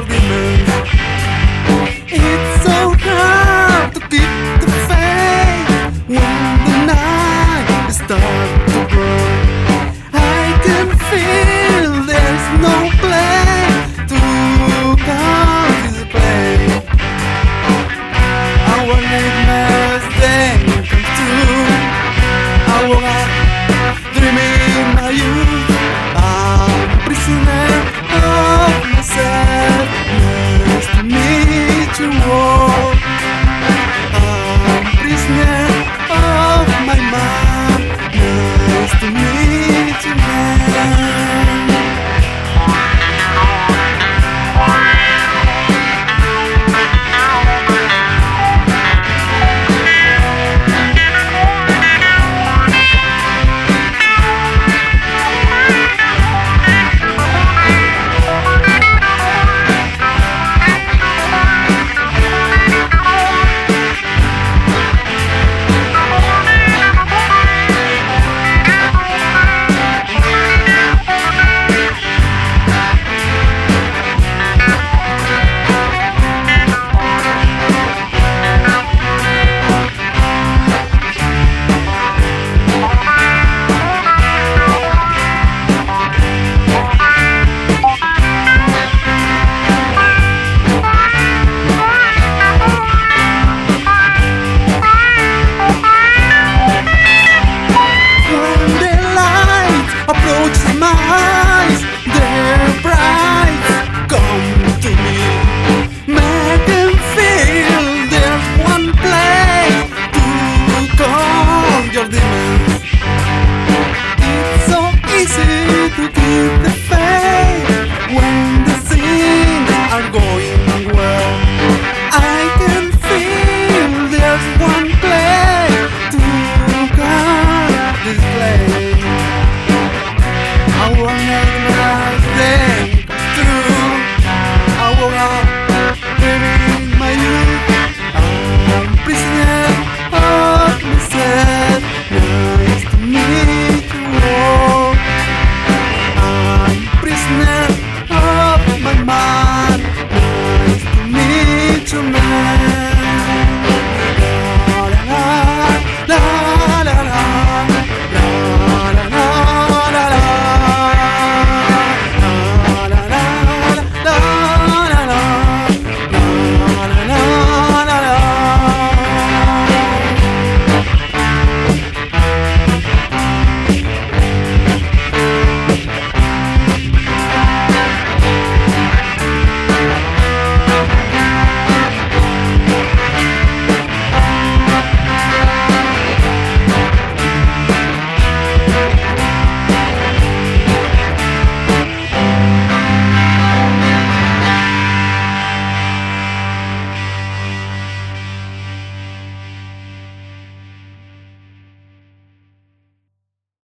your demons. It's so hard to keep the faith when the night starts to burn. I can feel there's no place to come to play. Our nightmares then come true. I woke up dreaming my youth. I'm a prisoner of myself. Nice to meet you all. I'm a prisoner of my mind. Nice to meet you, man. It's so easy to keep the faith when the things are gone.